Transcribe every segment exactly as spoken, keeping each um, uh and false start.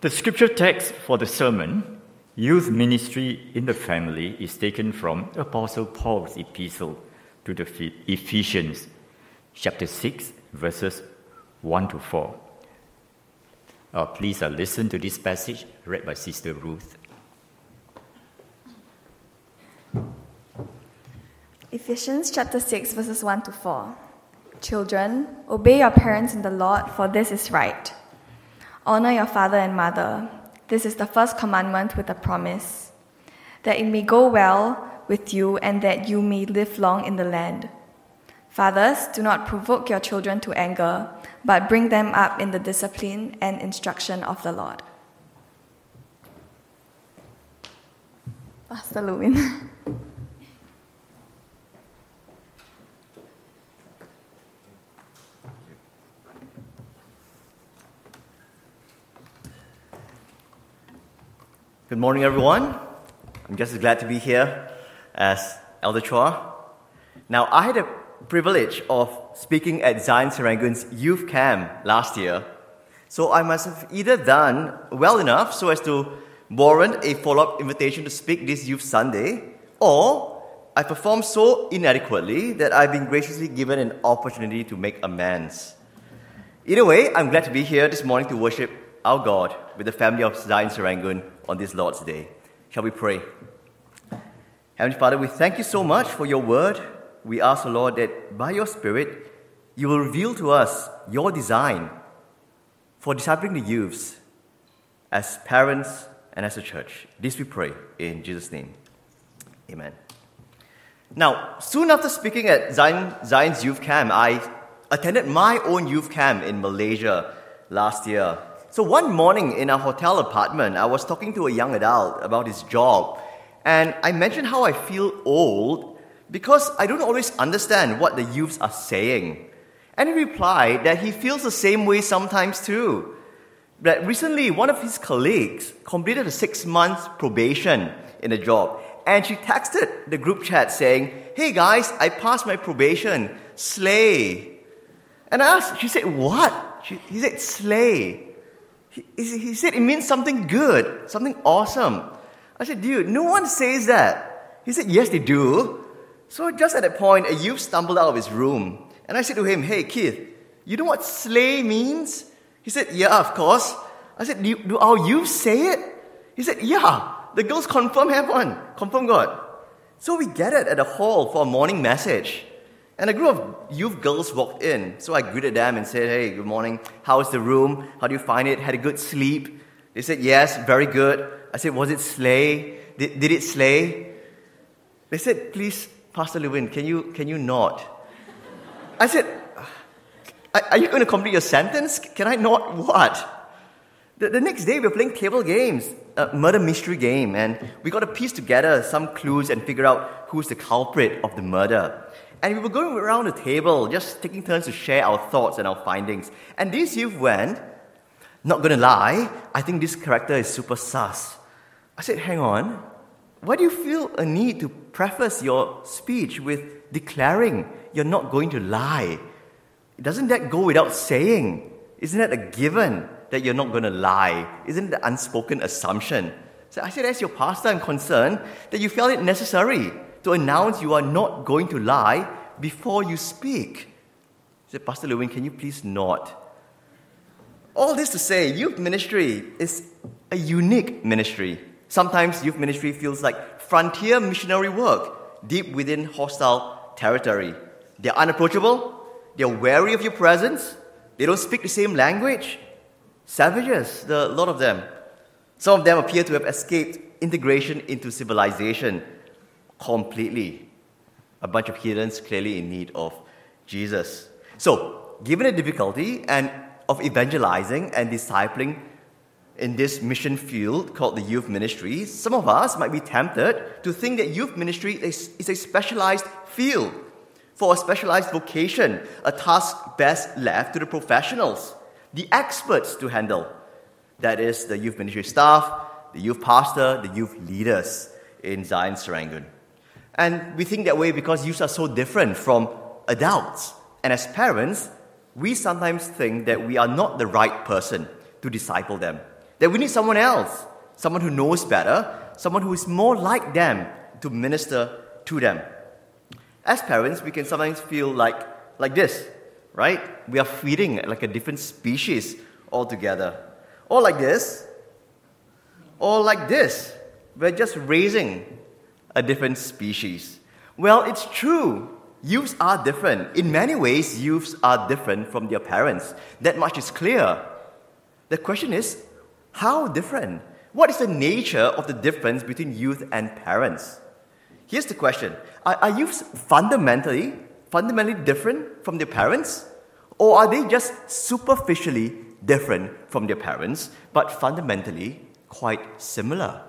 The scripture text for the sermon, Youth Ministry in the Family, is taken from Apostle Paul's epistle to the Ephesians, chapter six, verses one to four. Uh, please uh, listen to this passage read by Sister Ruth. Ephesians chapter six, verses one to four. Children, obey your parents in the Lord, for this is right. Honor your father and mother. This is the first commandment with a promise, that it may go well with you and that you may live long in the land. Fathers, do not provoke your children to anger, but bring them up in the discipline and instruction of the Lord. Pastor Lewin. Good morning, everyone. I'm just as glad to be here as Elder Chua. Now, I had the privilege of speaking at Zion Serangoon's youth camp last year, so I must have either done well enough so as to warrant a follow-up invitation to speak this Youth Sunday, or I performed so inadequately that I've been graciously given an opportunity to make amends. Either way, I'm glad to be here this morning to worship our God with the family of Zion Serangoon on this Lord's Day. Shall we pray? Heavenly Father, we thank you so much for your word. We ask, O Lord, that by your Spirit, you will reveal to us your design for discipling the youths as parents and as a church. This we pray in Jesus' name. Amen. Now, soon after speaking at Zion, Zion's youth camp, I attended my own youth camp in Malaysia last year. So one morning in our hotel apartment, I was talking to a young adult about his job, and I mentioned how I feel old because I don't always understand what the youths are saying. And he replied that he feels the same way sometimes too. That recently, one of his colleagues completed a six-month probation in a job, and she texted the group chat saying, "Hey guys, I passed my probation, slay." And I asked, she said, "What?" She, he said, "Slay." He, he said it means something good, something awesome. I said, "Dude, no one says that." He said, "Yes, they do." So just at that point, a youth stumbled out of his room. And I said to him, "Hey, Keith, you know what slay means?" He said, "Yeah, of course." I said, do, you, do our youth say it? He said, "Yeah, the girls confirm have one, confirm God." So we gathered at the hall for a morning message. And a group of youth girls walked in. So I greeted them and said, "Hey, good morning. How's the room? How do you find it? Had a good sleep?" They said, "Yes, very good." I said, "Was it slay? Did, did it slay?" They said, "Please, Pastor Lewin, can you, can you not?" I said, "Are you going to complete your sentence? Can I not what?" The, the next day, we were playing table games, a murder mystery game, and we got to piece together some clues and figure out who's the culprit of the murder. And we were going around the table, just taking turns to share our thoughts and our findings. And this youth went, "Not gonna lie, I think this character is super sus." I said, "Hang on, why do you feel a need to preface your speech with declaring you're not going to lie? Doesn't that go without saying? Isn't that a given that you're not going to lie? Isn't it an unspoken assumption?" So I said, "As your pastor, I'm concerned that you felt it necessary to announce you are not going to lie before you speak." I said, "Pastor Lewin, can you please not?" All this to say, youth ministry is a unique ministry. Sometimes youth ministry feels like frontier missionary work deep within hostile territory. They're unapproachable, they're wary of your presence, they don't speak the same language. Savages, the, a lot of them. Some of them appear to have escaped integration into civilization completely. A bunch of heathens clearly in need of Jesus. So, given the difficulty and of evangelizing and discipling in this mission field called the youth ministry, some of us might be tempted to think that youth ministry is, is a specialized field for a specialized vocation, a task best left to the professionals, the experts to handle. That is the youth ministry staff, the youth pastor, the youth leaders in Zion Serangoon. And we think that way because youths are so different from adults. And as parents, we sometimes think that we are not the right person to disciple them. That we need someone else, someone who knows better, someone who is more like them to minister to them. As parents, we can sometimes feel like, like this, right? We are feeding like a different species altogether. Or like this, or like this. We're just raising a different species. Well, it's true. Youths are different. In many ways, youths are different from their parents. That much is clear. The question is, how different? What is the nature of the difference between youth and parents? Here's the question. Are, are youths fundamentally, fundamentally different from their parents? Or are they just superficially different from their parents, but fundamentally quite similar?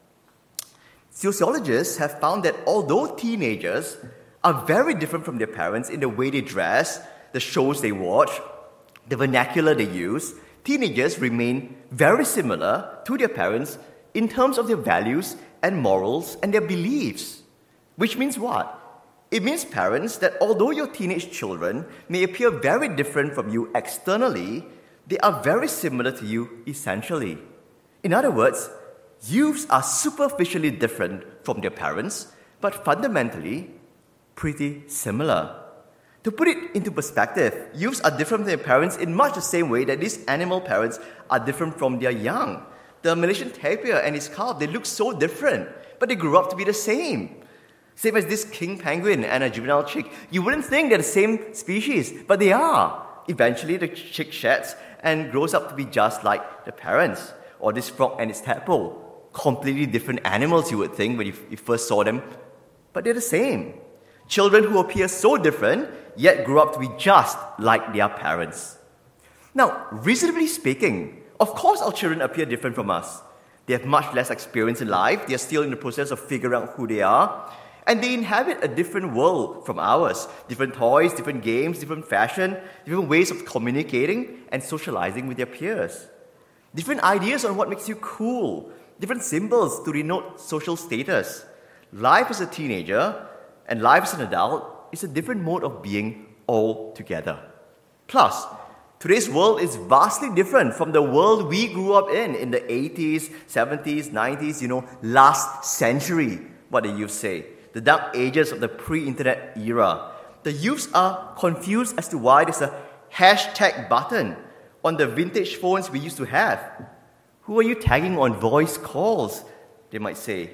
Sociologists have found that although teenagers are very different from their parents in the way they dress, the shows they watch, the vernacular they use, teenagers remain very similar to their parents in terms of their values and morals and their beliefs. Which means what? It means, parents, that although your teenage children may appear very different from you externally, they are very similar to you essentially. In other words, youths are superficially different from their parents, but fundamentally pretty similar. To put it into perspective, youths are different from their parents in much the same way that these animal parents are different from their young. The Malaysian tapir and his calf, they look so different, but they grew up to be the same. Same as this king penguin and a juvenile chick. You wouldn't think they're the same species, but they are. Eventually, the chick sheds and grows up to be just like the parents. Or this frog and its tadpole. Completely different animals, you would think, when you, you first saw them. But they're the same. Children who appear so different, yet grew up to be just like their parents. Now, reasonably speaking, of course our children appear different from us. They have much less experience in life. They are still in the process of figuring out who they are. And they inhabit a different world from ours. Different toys, different games, different fashion, different ways of communicating and socializing with their peers. Different ideas on what makes you cool. Different symbols to denote social status. Life as a teenager and life as an adult is a different mode of being altogether. Plus, today's world is vastly different from the world we grew up in in the eighties, seventies, nineties, you know, last century, what the youth say. The dark ages of the pre-internet era. The youths are confused as to why there's a hashtag button on the vintage phones we used to have. Who are you tagging on voice calls? They might say.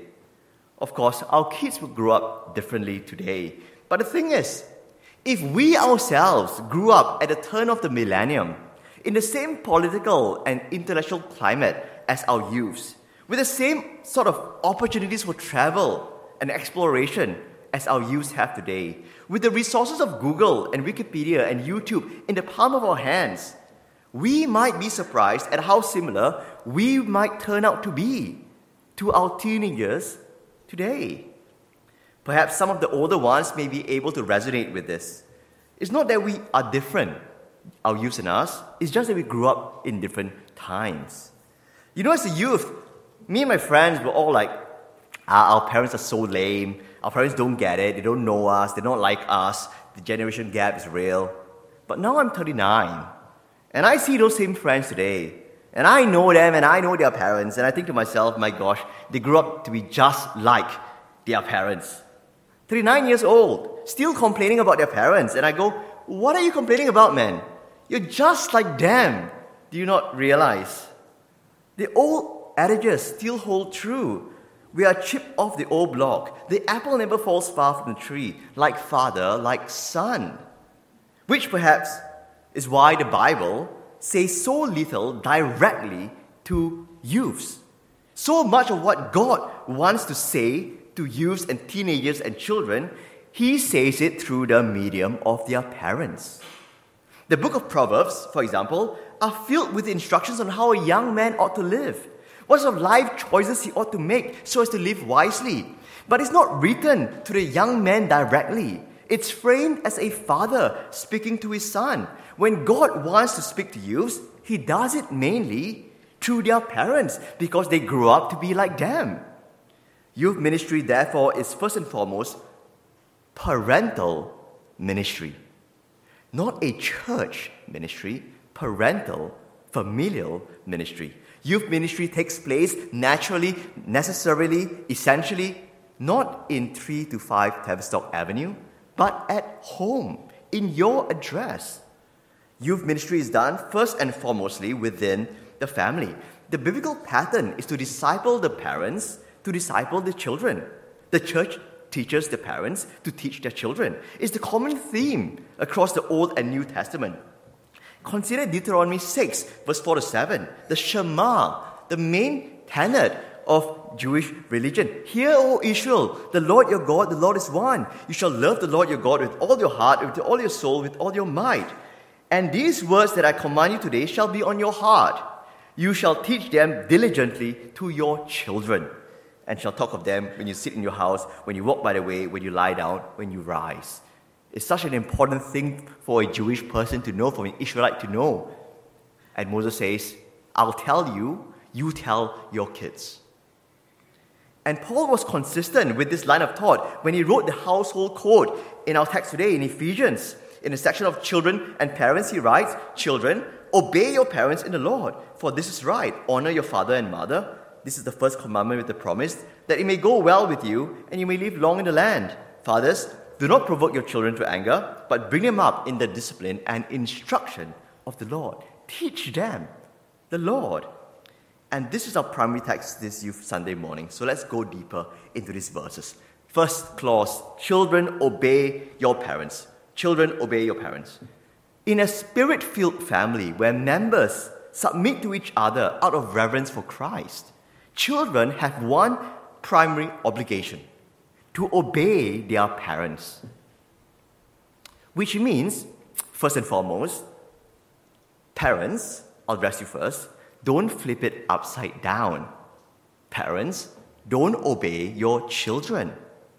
Of course, our kids will grow up differently today. But the thing is, if we ourselves grew up at the turn of the millennium, in the same political and intellectual climate as our youths, with the same sort of opportunities for travel and exploration as our youths have today, with the resources of Google and Wikipedia and YouTube in the palm of our hands, we might be surprised at how similar we might turn out to be to our teenagers today. Perhaps some of the older ones may be able to resonate with this. It's not that we are different, our youths and us, it's just that we grew up in different times. You know, as a youth, me and my friends were all like, ah, our parents are so lame, our parents don't get it, they don't know us, they don't like us, the generation gap is real. But now I'm thirty-nine, and I see those same friends today, and I know them, and I know their parents, and I think to myself, my gosh, they grew up to be just like their parents. thirty-nine years old, still complaining about their parents, and I go, what are you complaining about, man? You're just like them. Do you not realize? The old adages still hold true. We are chipped off the old block. The apple never falls far from the tree, like father, like son. Which perhaps is why the Bible says so little directly to youths. So much of what God wants to say to youths and teenagers and children, He says it through the medium of their parents. The book of Proverbs, for example, are filled with instructions on how a young man ought to live. What sort of life choices he ought to make so as to live wisely. But it's not written to the young man directly. It's framed as a father speaking to his son. When God wants to speak to youths, He does it mainly through their parents because they grew up to be like them. Youth ministry, therefore, is first and foremost parental ministry. Not a church ministry, parental familial ministry. Youth ministry takes place naturally, necessarily, essentially, not in three to five Tavistock Avenue, but at home, in your address. Youth ministry is done first and foremostly within the family. The biblical pattern is to disciple the parents, to disciple the children. The church teaches the parents to teach their children. It's the common theme across the Old and New Testament. Consider Deuteronomy six, verse four to seven, the Shema, the main tenet of Jewish religion. Hear, O Israel, the Lord your God, the Lord is one. You shall love the Lord your God with all your heart, with all your soul, with all your might. And these words that I command you today shall be on your heart. You shall teach them diligently to your children, and shall talk of them when you sit in your house, when you walk by the way, when you lie down, when you rise. It's such an important thing for a Jewish person to know, for an Israelite to know. And Moses says, I'll tell you, you tell your kids. And Paul was consistent with this line of thought when he wrote the household code in our text today in Ephesians. In the section of children and parents, he writes, Children, obey your parents in the Lord, for this is right. Honor your father and mother. This is the first commandment with the promise, that it may go well with you and you may live long in the land. Fathers, do not provoke your children to anger, but bring them up in the discipline and instruction of the Lord. Teach them the Lord. And this is our primary text this Youth Sunday morning. So let's go deeper into these verses. First clause, children, obey your parents. Children, obey your parents. In a spirit-filled family where members submit to each other out of reverence for Christ, children have one primary obligation: to obey their parents. Which means, first and foremost, parents, I'll address you first, don't flip it upside down. Parents, don't obey your children.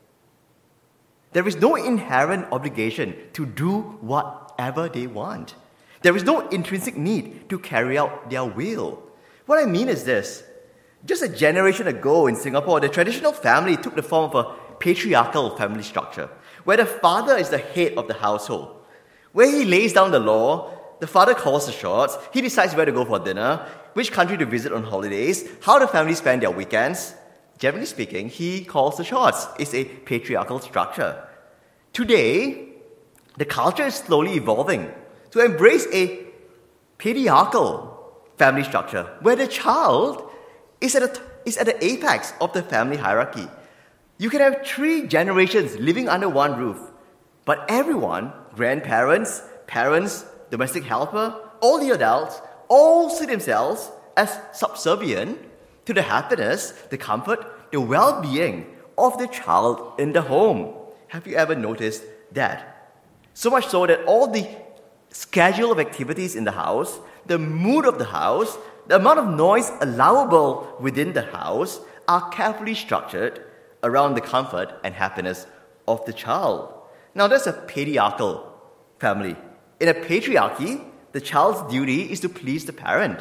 There is no inherent obligation to do whatever they want. There is no intrinsic need to carry out their will. What I mean is this. Just a generation ago in Singapore, the traditional family took the form of a patriarchal family structure, where the father is the head of the household. Where he lays down the law, the father calls the shots, he decides where to go for dinner, which country to visit on holidays, how the family spend their weekends. Generally speaking, he calls the shots. It's a patriarchal structure. Today, the culture is slowly evolving to embrace a patriarchal family structure, where the child is at, a, is at the apex of the family hierarchy. You can have three generations living under one roof, but everyone, grandparents, parents, domestic helper, all the adults, all see themselves as subservient to the happiness, the comfort, the well-being of the child in the home. Have you ever noticed that? So much so that all the schedule of activities in the house, the mood of the house, the amount of noise allowable within the house are carefully structured around the comfort and happiness of the child. Now, that's a patriarchal family. In a patriarchy, the child's duty is to please the parent.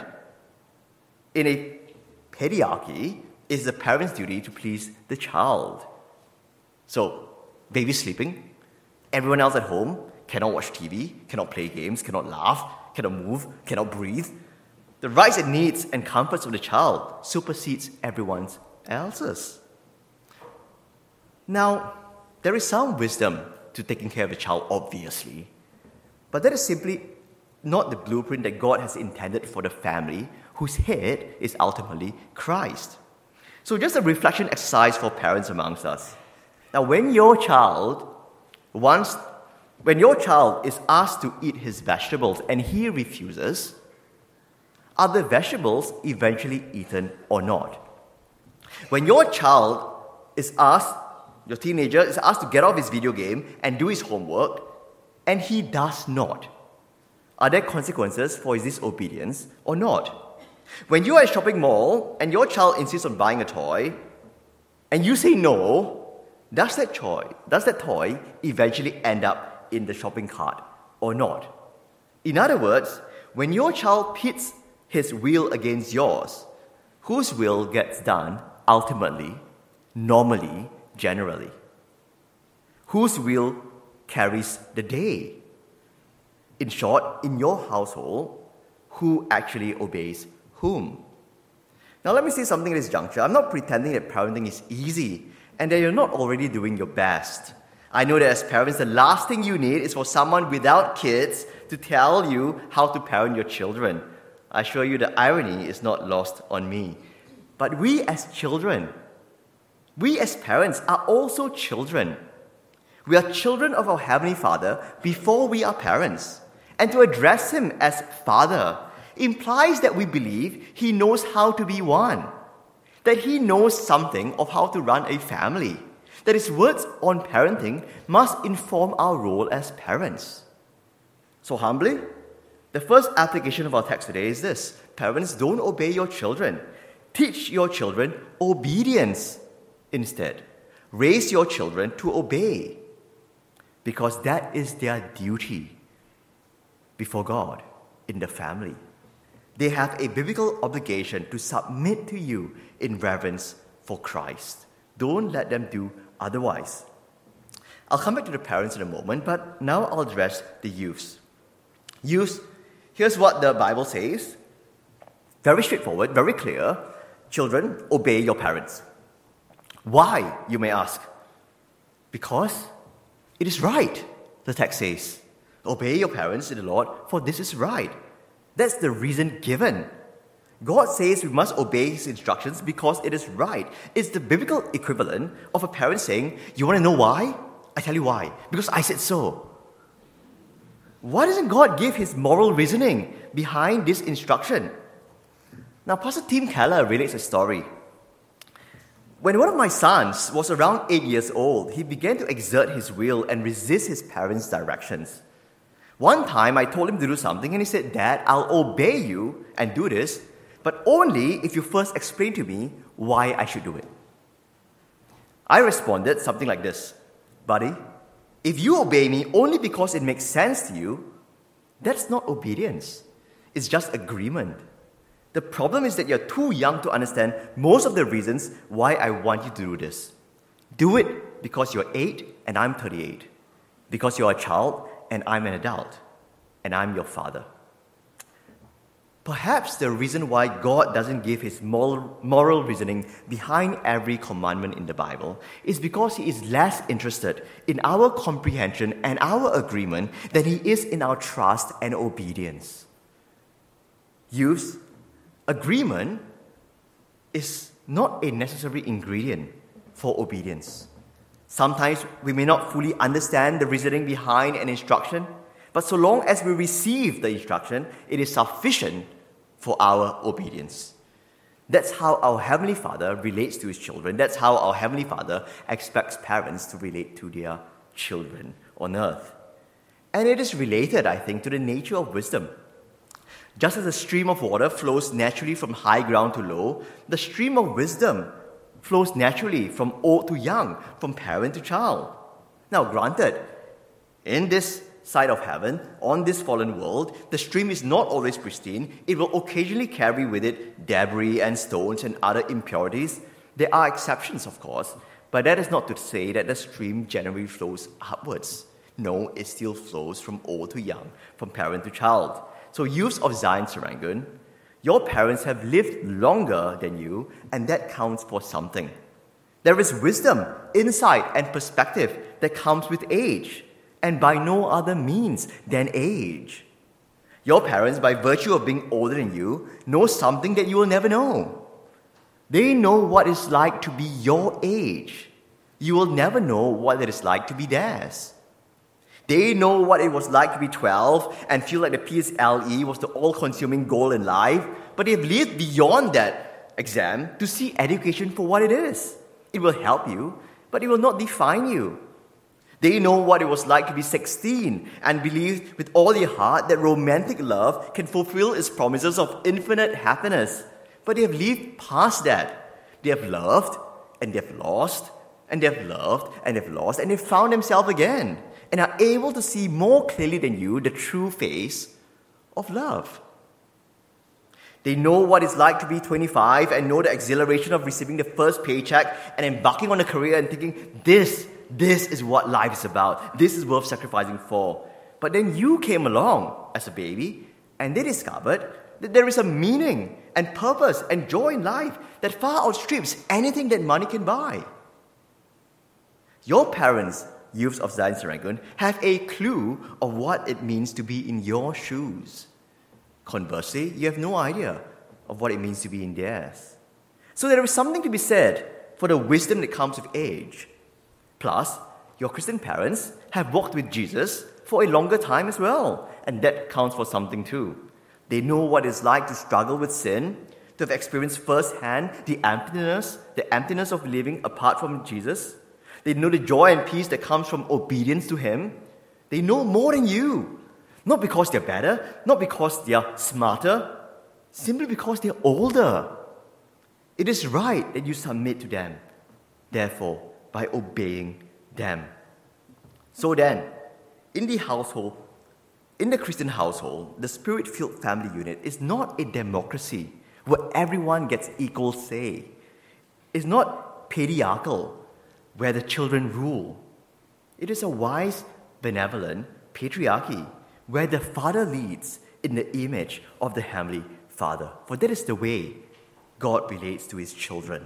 In a patriarchy, it's the parent's duty to please the child. So, baby sleeping, everyone else at home cannot watch T V, cannot play games, cannot laugh, cannot move, cannot breathe. The rights and needs and comforts of the child supersedes everyone else's. Now, there is some wisdom to taking care of a child, obviously. But that is simply not the blueprint that God has intended for the family, whose head is ultimately Christ. So just a reflection exercise for parents amongst us. Now, when your child wants, when your child is asked to eat his vegetables and he refuses, are the vegetables eventually eaten or not? When your child is asked, your teenager is asked to get off his video game and do his homework, and he does not, are there consequences for his disobedience or not? When you are at a shopping mall and your child insists on buying a toy, and you say no, does that toy, does that toy eventually end up in the shopping cart or not? In other words, when your child pits his will against yours, whose will gets done ultimately, normally, generally? Whose will carries the day? In short, in your household, who actually obeys whom. Now let me say something at this juncture. I'm not pretending that parenting is easy and that you're not already doing your best. I know that as parents, the last thing you need is for someone without kids to tell you how to parent your children. I assure you the irony is not lost on me. But we as children, we as parents are also children. We are children of our Heavenly Father before we are parents. And to address Him as Father implies that we believe He knows how to be one, that He knows something of how to run a family, that His words on parenting must inform our role as parents. So humbly, the first application of our text today is this: parents, don't obey your children. Teach your children obedience instead. Raise your children to obey, because that is their duty before God in the family. They have a biblical obligation to submit to you in reverence for Christ. Don't let them do otherwise. I'll come back to the parents in a moment, but now I'll address the youths. Youths, here's what the Bible says. Very straightforward, very clear. Children, obey your parents. Why, you may ask? Because it is right, the text says. Obey your parents in the Lord, for this is right. That's the reason given. God says we must obey His instructions because it is right. It's the biblical equivalent of a parent saying, you want to know why? I tell you why. Because I said so. Why doesn't God give His moral reasoning behind this instruction? Now, Pastor Tim Keller relates a story. When one of my sons was around eight years old, he began to exert his will and resist his parents' directions. One time, I told him to do something, and he said, Dad, I'll obey you and do this, but only if you first explain to me why I should do it. I responded something like this: Buddy, if you obey me only because it makes sense to you, that's not obedience. It's just agreement. The problem is that you're too young to understand most of the reasons why I want you to do this. Do it because you're eight and I'm thirty-eight. Because you're a child and I'm an adult. And I'm your father. Perhaps the reason why God doesn't give His moral, moral reasoning behind every commandment in the Bible is because He is less interested in our comprehension and our agreement than He is in our trust and obedience. Youths, agreement is not a necessary ingredient for obedience. Sometimes we may not fully understand the reasoning behind an instruction, but so long as we receive the instruction, it is sufficient for our obedience. That's how our Heavenly Father relates to His children. That's how our Heavenly Father expects parents to relate to their children on earth. And it is related, I think, to the nature of wisdom. Just as a stream of water flows naturally from high ground to low, the stream of wisdom flows naturally from old to young, from parent to child. Now, granted, in this side of heaven, on this fallen world, the stream is not always pristine. It will occasionally carry with it debris and stones and other impurities. There are exceptions, of course, but that is not to say that the stream generally flows upwards. No, it still flows from old to young, from parent to child. So youths of Zion Serangoon, your parents have lived longer than you, and that counts for something. There is wisdom, insight, and perspective that comes with age, and by no other means than age. Your parents, by virtue of being older than you, know something that you will never know. They know what it's like to be your age. You will never know what it is like to be theirs. They know what it was like to be twelve and feel like the P S L E was the all-consuming goal in life, but they've lived beyond that exam to see education for what it is. It will help you, but it will not define you. They know what it was like to be sixteen and believe with all their heart that romantic love can fulfill its promises of infinite happiness, but they have lived past that. They have loved, and they have lost, and they have loved, and they have lost, and they have found themselves again, and are able to see more clearly than you the true face of love. They know what it's like to be twenty-five and know the exhilaration of receiving the first paycheck and embarking on a career and thinking, this, this is what life is about. This is worth sacrificing for. But then you came along as a baby and they discovered that there is a meaning and purpose and joy in life that far outstrips anything that money can buy. Your parents, youths of Zion Serangoon, have a clue of what it means to be in your shoes. Conversely, you have no idea of what it means to be in theirs. So there is something to be said for the wisdom that comes with age. Plus, your Christian parents have walked with Jesus for a longer time as well, and that counts for something too. They know what it's like to struggle with sin, to have experienced firsthand the emptiness, the emptiness of living apart from Jesus. They know the joy and peace that comes from obedience to Him. They know more than you, not because they're better, not because they're smarter, simply because they're older. It is right that you submit to them, therefore, by obeying them. So then, in the household, in the Christian household, the Spirit-filled family unit is not a democracy where everyone gets equal say. It's not patriarchal, where the children rule. It is a wise, benevolent patriarchy, where the father leads in the image of the Heavenly Father. For that is the way God relates to His children.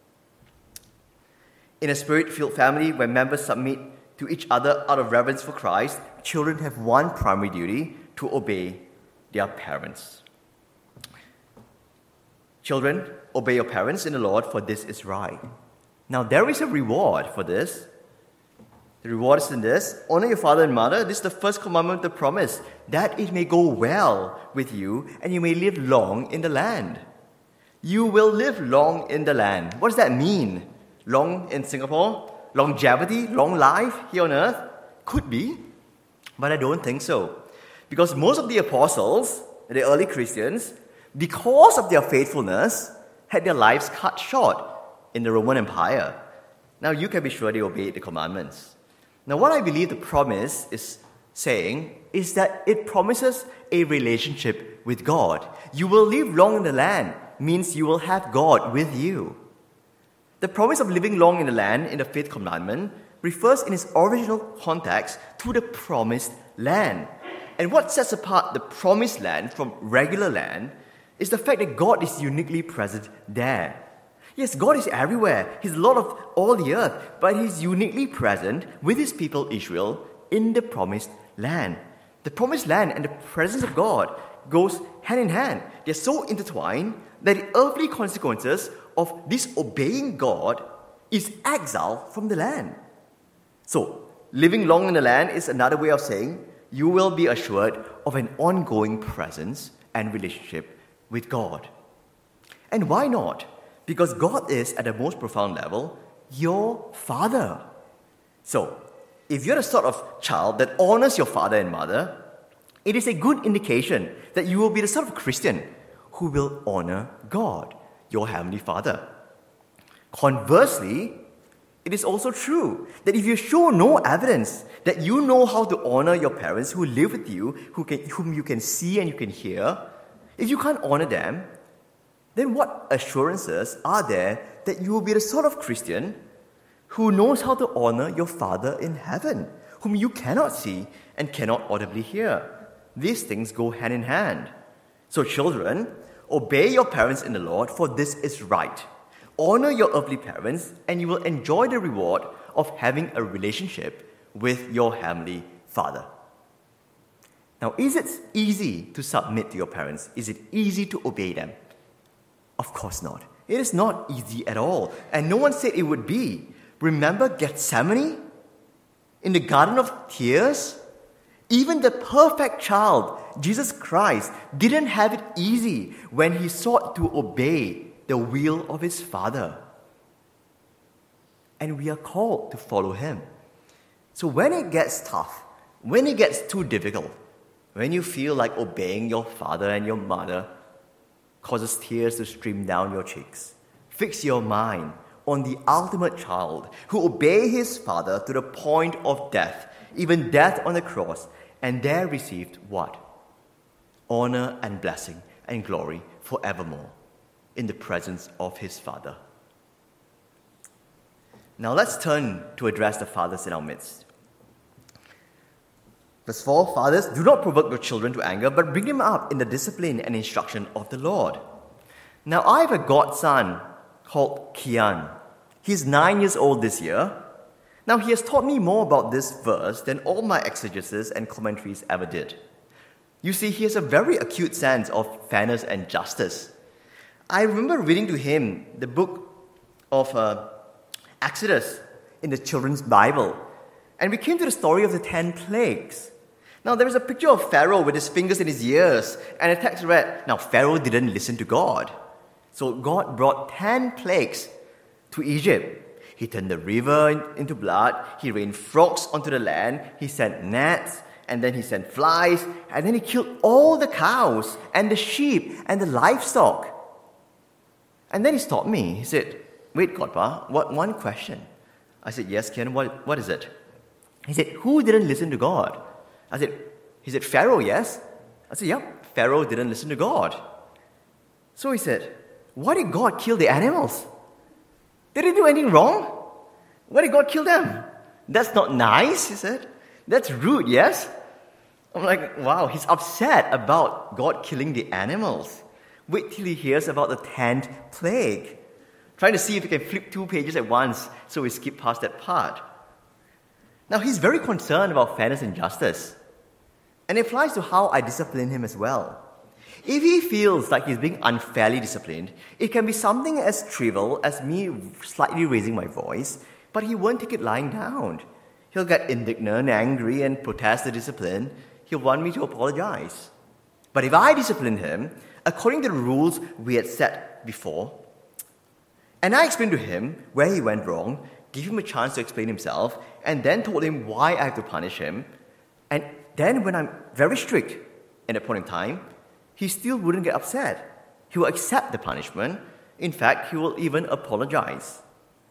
In a Spirit-filled family where members submit to each other out of reverence for Christ, children have one primary duty: to obey their parents. Children, obey your parents in the Lord, for this is right. Now, there is a reward for this. The reward is in this: honor your father and mother. This is the first commandment of the promise, that it may go well with you and you may live long in the land. You will live long in the land. What does that mean? Long in Singapore? Longevity? Long life here on earth? Could be, but I don't think so. Because most of the apostles, the early Christians, because of their faithfulness, had their lives cut short in the Roman Empire. Now you can be sure they obeyed the commandments. Now what I believe the promise is saying is that it promises a relationship with God. You will live long in the land means you will have God with you. The promise of living long in the land in the fifth commandment refers in its original context to the promised land. And what sets apart the promised land from regular land is the fact that God is uniquely present there. Yes, God is everywhere. He's Lord of all the earth, but He's uniquely present with His people Israel in the promised land. The promised land and the presence of God goes hand in hand. They're so intertwined that the earthly consequences of disobeying God is exile from the land. So, living long in the land is another way of saying you will be assured of an ongoing presence and relationship with God. And why not? Because God is, at the most profound level, your Father. So, if you're the sort of child that honors your father and mother, it is a good indication that you will be the sort of Christian who will honor God, your Heavenly Father. Conversely, it is also true that if you show no evidence that you know how to honor your parents who live with you, who can, whom you can see and you can hear, if you can't honor them, then what assurances are there that you will be the sort of Christian who knows how to honor your Father in heaven, whom you cannot see and cannot audibly hear? These things go hand in hand. So children, obey your parents in the Lord, for this is right. Honor your earthly parents, and you will enjoy the reward of having a relationship with your Heavenly Father. Now, is it easy to submit to your parents? Is it easy to obey them? Of course not. It is not easy at all, and no one said it would be. Remember Gethsemane? In the Garden of Tears? Even the perfect child, Jesus Christ, didn't have it easy when He sought to obey the will of His Father. And we are called to follow Him. So when it gets tough, when it gets too difficult, when you feel like obeying your father and your mother causes tears to stream down your cheeks, fix your mind on the ultimate child who obeyed his father to the point of death, even death on the cross, and there received what? Honor and blessing and glory forevermore in the presence of his Father. Now let's turn to address the fathers in our midst. Verse four, fathers, do not provoke your children to anger, but bring them up in the discipline and instruction of the Lord. Now, I have a godson called Kian. He's nine years old this year. Now, he has taught me more about this verse than all my exegesis and commentaries ever did. You see, he has a very acute sense of fairness and justice. I remember reading to him the book of uh, Exodus in the children's Bible, and we came to the story of the ten plagues. Now, there is a picture of Pharaoh with his fingers in his ears, and the text read, now, Pharaoh didn't listen to God. So God brought ten plagues to Egypt. He turned the river into blood, he rained frogs onto the land, he sent gnats, and then he sent flies, and then he killed all the cows, and the sheep, and the livestock. And then he stopped me. He said, wait, Godpa, what one question? I said, yes, Ken, what, what is it? He said, who didn't listen to God? I said, he said, Pharaoh, yes? I said, yep, Pharaoh didn't listen to God. So he said, why did God kill the animals? Did he do anything wrong? Why did God kill them? That's not nice, he said. That's rude, yes? I'm like, wow, he's upset about God killing the animals. Wait till he hears about the tenth plague. Trying to see if he can flip two pages at once, so we skip past that part. Now, he's very concerned about fairness and justice. And it applies to how I discipline him as well. If he feels like he's being unfairly disciplined, it can be something as trivial as me slightly raising my voice, but he won't take it lying down. He'll get indignant, angry, and protest the discipline. He'll want me to apologize. But if I discipline him, according to the rules we had set before, and I explained to him where he went wrong, give him a chance to explain himself, and then told him why I have to punish him, and then when I'm very strict at that point in time, he still wouldn't get upset. He will accept the punishment. In fact, he will even apologize.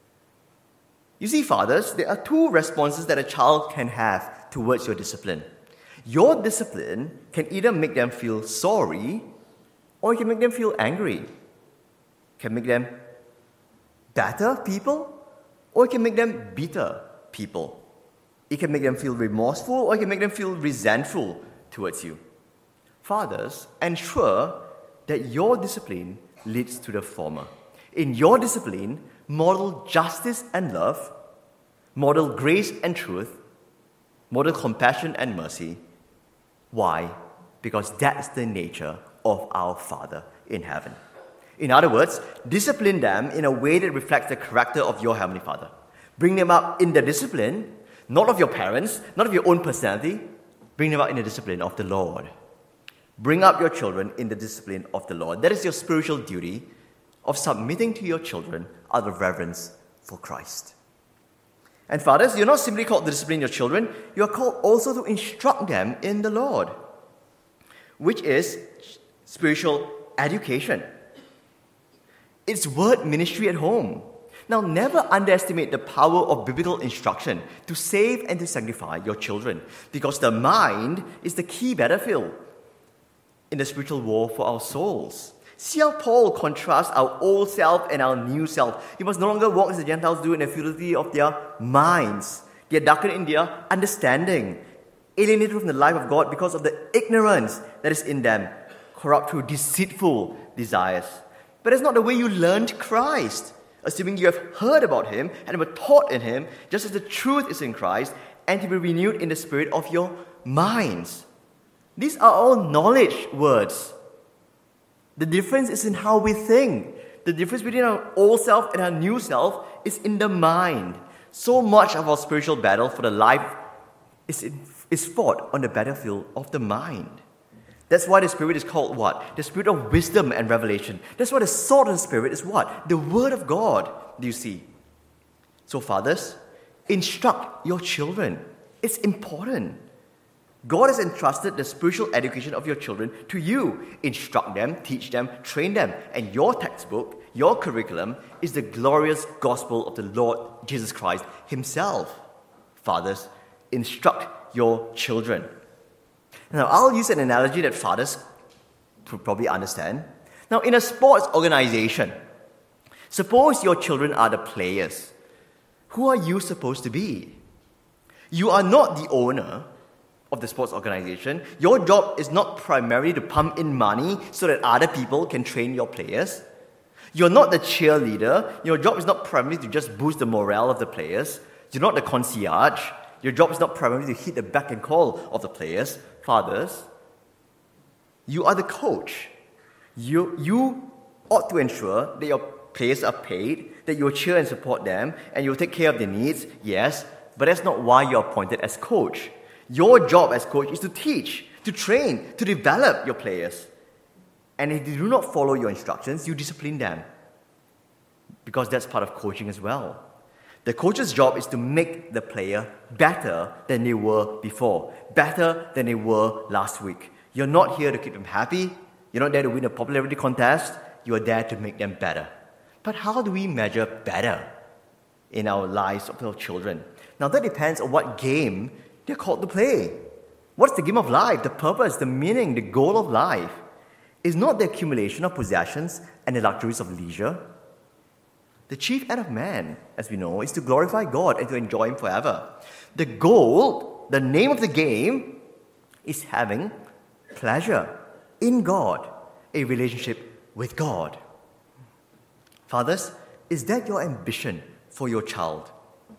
You see, fathers, there are two responses that a child can have towards your discipline. Your discipline can either make them feel sorry, or it can make them feel angry. It can make them better people, or it can make them bitter people. It can make them feel remorseful, or it can make them feel resentful towards you. Fathers, ensure that your discipline leads to the former. In your discipline, model justice and love, model grace and truth, model compassion and mercy. Why? Because that's the nature of our Father in heaven. In other words, discipline them in a way that reflects the character of your Heavenly Father. Bring them up in the discipline, not of your parents, not of your own personality. Bring them up in the discipline of the Lord. Bring up your children in the discipline of the Lord. That is your spiritual duty of submitting to your children out of reverence for Christ. And fathers, you're not simply called to discipline your children, you are called also to instruct them in the Lord, which is spiritual education. It's word ministry at home. Now, never underestimate the power of biblical instruction to save and to sanctify your children, because the mind is the key battlefield in the spiritual war for our souls. See how Paul contrasts our old self and our new self. You must no longer walk as the Gentiles do in the futility of their minds. They are darkened in their understanding, alienated from the life of God because of the ignorance that is in them, corrupt through deceitful desires. But that's not the way you learned Christ, assuming you have heard about Him and were taught in Him, just as the truth is in Christ, and to be renewed in the spirit of your minds. These are all knowledge words. The difference is in how we think. The difference between our old self and our new self is in the mind. So much of our spiritual battle for the life is, in, is fought on the battlefield of the mind. That's why the Spirit is called what? The Spirit of wisdom and revelation. That's why the sword of the Spirit is what? The Word of God, do you see? So fathers, instruct your children. It's important. God has entrusted the spiritual education of your children to you. Instruct them, teach them, train them. And your textbook, your curriculum, is the glorious gospel of the Lord Jesus Christ Himself. Fathers, instruct your children. Now, I'll use an analogy that fathers would probably understand. Now, in a sports organization, suppose your children are the players. Who are you supposed to be? You are not the owner. of the sports organization. Your job is not primarily to pump in money so that other people can train your players. You're not the cheerleader. Your job is not primarily to just boost the morale of the players. You're not the concierge. Your job is not primarily to hit the beck and call of the players. Fathers, you are the coach. You, you ought to ensure that your players are paid, that you will cheer and support them, and you will take care of their needs, yes, but that's not why you're appointed as coach. Your job as coach is to teach, to train, to develop your players. And if they do not follow your instructions, you discipline them. Because that's part of coaching as well. The coach's job is to make the player better than they were before, better than they were last week. You're not here to keep them happy. You're not there to win a popularity contest. You are there to make them better. But how do we measure better in our lives of our children? Now that depends on what game they're called to play. What's the game of life? The purpose, the meaning, the goal of life is not the accumulation of possessions and the luxuries of leisure. The chief end of man, as we know, is to glorify God and to enjoy Him forever. The goal, the name of the game, is having pleasure in God, a relationship with God. Fathers, is that your ambition for your child?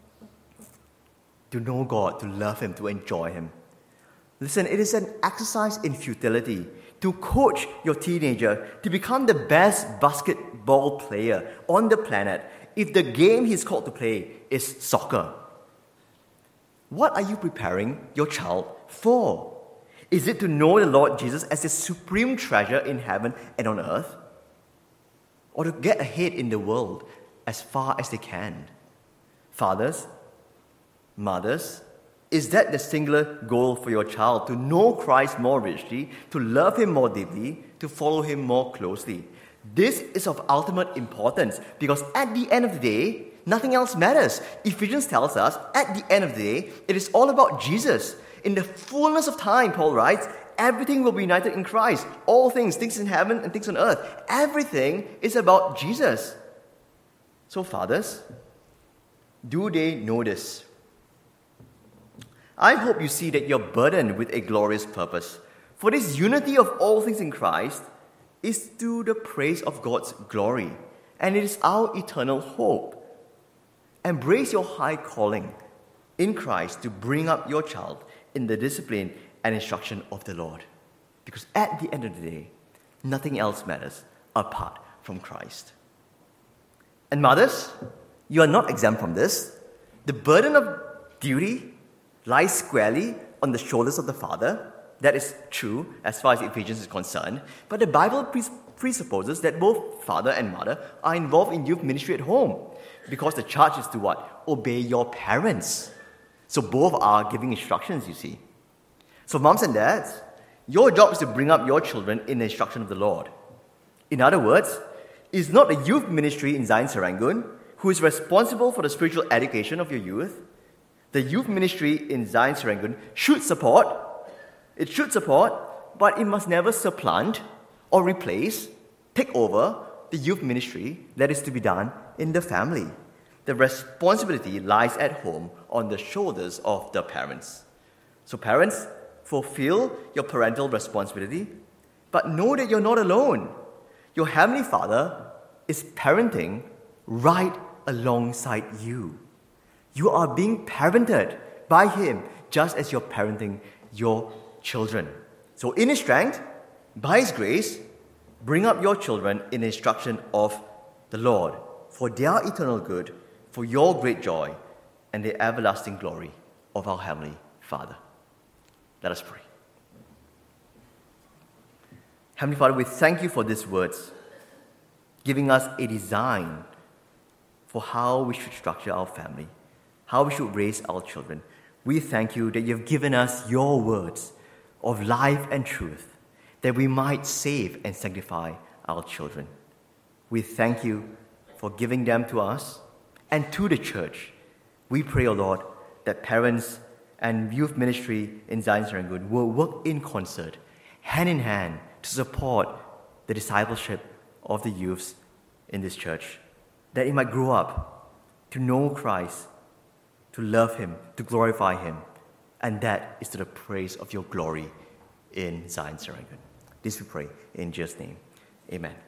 To know God, to love Him, to enjoy Him. Listen, it is an exercise in futility to coach your teenager to become the best basketball player on the planet if the game he's called to play is soccer. What are you preparing your child for? Is it to know the Lord Jesus as the supreme treasure in heaven and on earth? Or to get ahead in the world as far as they can? Fathers, mothers, is that the singular goal for your child? To know Christ more richly, to love Him more deeply, to follow Him more closely? This is of ultimate importance because at the end of the day, nothing else matters. Ephesians tells us, at the end of the day, it is all about Jesus. In the fullness of time, Paul writes, everything will be united in Christ. All things, things in heaven and things on earth. Everything is about Jesus. So fathers, do they know this? I hope you see that you're burdened with a glorious purpose. For this unity of all things in Christ is to the praise of God's glory, and it is our eternal hope. Embrace your high calling in Christ to bring up your child in the discipline and instruction of the Lord. Because at the end of the day, nothing else matters apart from Christ. And mothers, you are not exempt from this. The burden of duty lies squarely on the shoulders of the father. That is true as far as Ephesians is concerned. But the Bible pres- presupposes that both father and mother are involved in youth ministry at home. Because the charge is to what? Obey your parents. So both are giving instructions, you see. So moms and dads, your job is to bring up your children in the instruction of the Lord. In other words, it's not the youth ministry in Zion Serangoon who is responsible for the spiritual education of your youth. The youth ministry in Zion Serangoon should support, it should support, but it must never supplant or replace, take over the youth ministry that is to be done in the family. The responsibility lies at home on the shoulders of the parents. So parents, fulfill your parental responsibility, but know that you're not alone. Your Heavenly Father is parenting right alongside you. You are being parented by Him just as you're parenting your children. So in His strength, by His grace, bring up your children in the instruction of the Lord for their eternal good, for your great joy, and the everlasting glory of our Heavenly Father. Let us pray. Heavenly Father, we thank You for these words, giving us a design for how we should structure our family, how we should raise our children. We thank You that You've given us Your words of life and truth, that we might save and sanctify our children. We thank You for giving them to us and to the church. We pray, O Lord, that parents and youth ministry in Zion Serangoon will work in concert, hand in hand, to support the discipleship of the youths in this church, that it might grow up to know Christ, to love Him, to glorify Him, And that is to the praise of your glory in Zion Serangoon. This we pray in Jesus' name. Amen.